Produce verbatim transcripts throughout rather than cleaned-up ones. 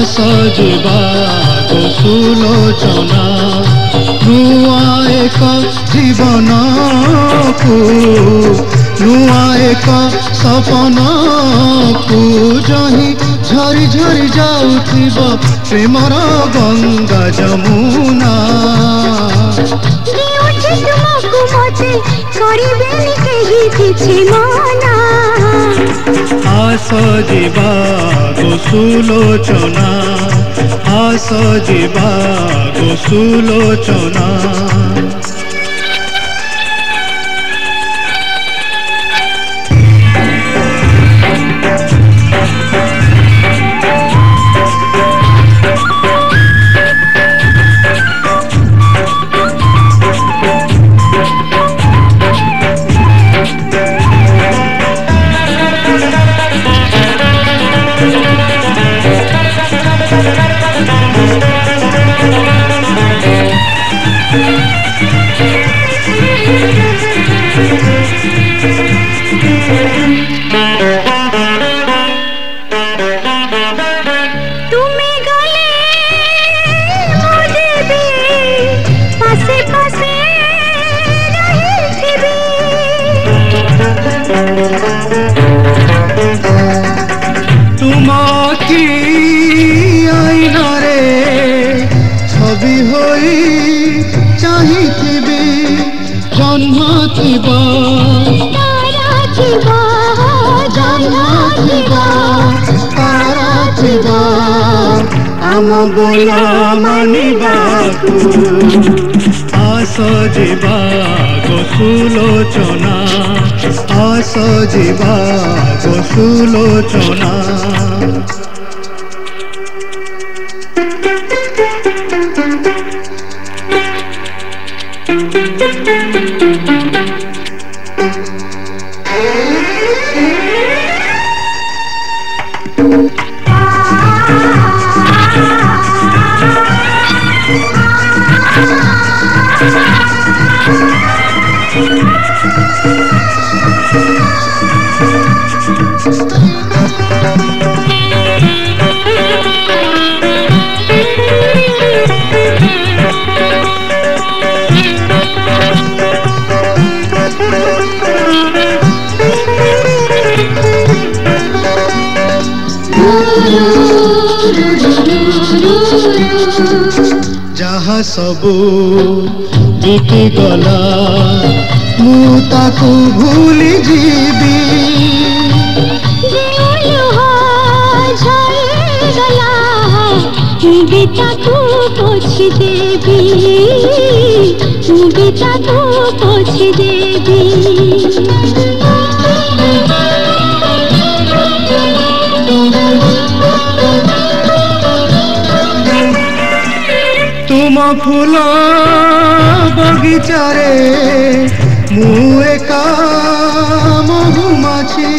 सजिबा सुलोचना नुआ एक जीवन को नुआ एक सपन को जही झरी झरी जाउथिब प्रेमर गंगा जमुना आस जीवा सुलोचना आस जीवा सुलोचना आम बोला मानिबाकू आस जीवा सुलोचना आस जीवा सुलोचना जहाँ सबू बीती गला मु ताकू भूली जीवी बीताकू पोछि देवी बीताकू पोछि देवी तुम फूल बगीचारे मु एका महुमाछी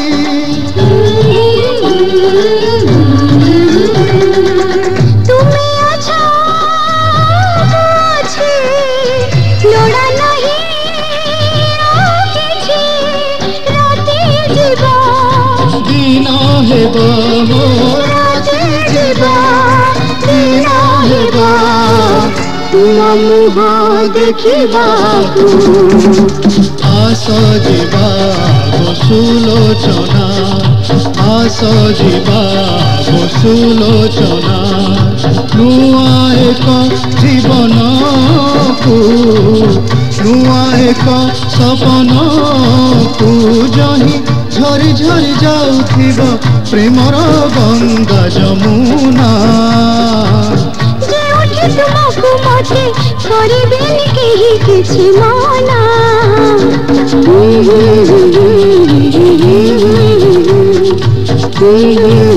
तुम मुह देखा आस जीवा सुलोचना आस जीवा सुलोचना नुआ एक जीवन को नुआ एक सपन को जही झरी झरी जाउथिब प्रेमर गंगा जमुना तुमको मते करिबेनि केही किछि मना Mm-hmm.